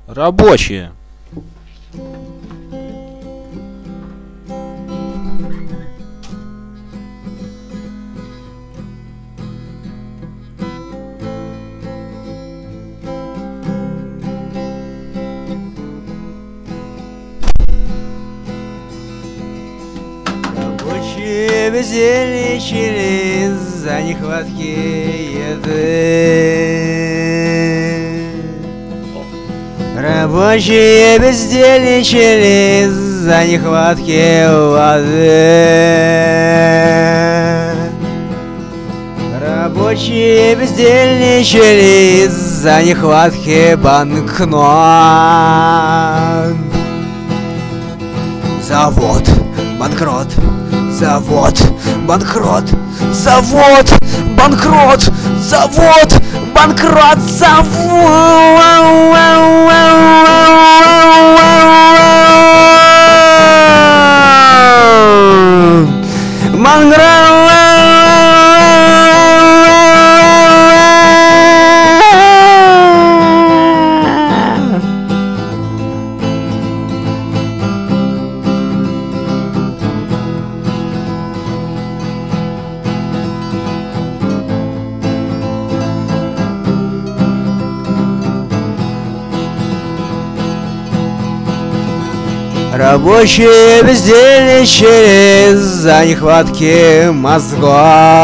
Рабочие. Рабочие бездельничали из-за нехватки еды. Рабочие бездельничали из-за нехватки воды. Рабочие бездельничали из-за нехватки банкнот. Завод, банкрот, завод, банкрот, завод, банкрот, завод, банкрот, Рабочие бездельничали из-за нехватки мозгов.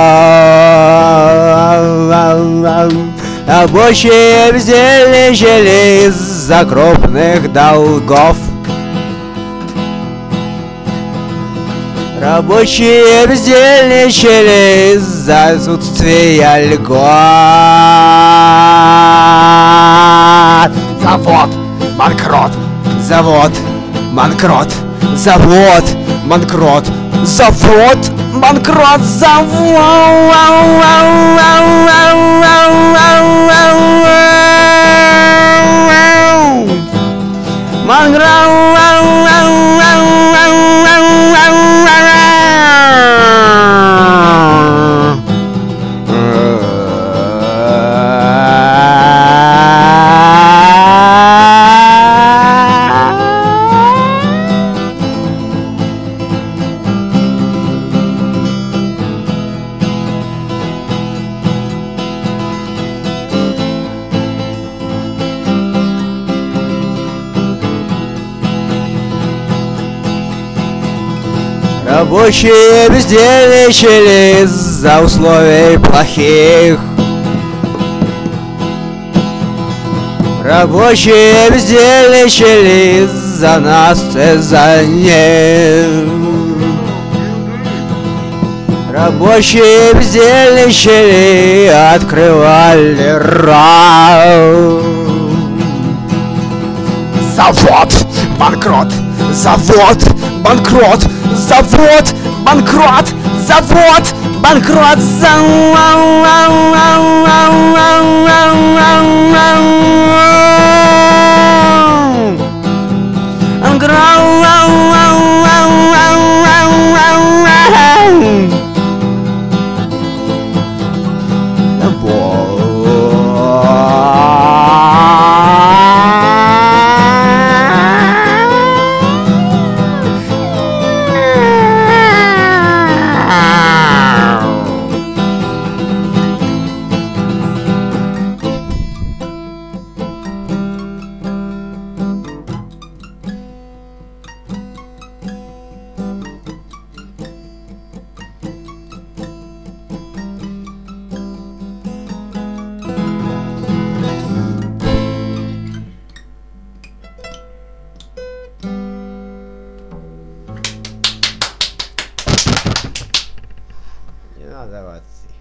Рабочие бездельничали из-за крупных долгов. Рабочие бездельничали из-за отсутствия льгот. Завод, банкрот, завод, банкрот, завод, банкрот, завод, банкрот, Рабочие бездельничали из-за условий плохих. Рабочие бездельничали из-за нас, из-за них. Рабочие бездельничали, открывали рот. Завод, банкрот, завод, банкрот, завод, банкрот, завод, банкрот, Не надо даваться.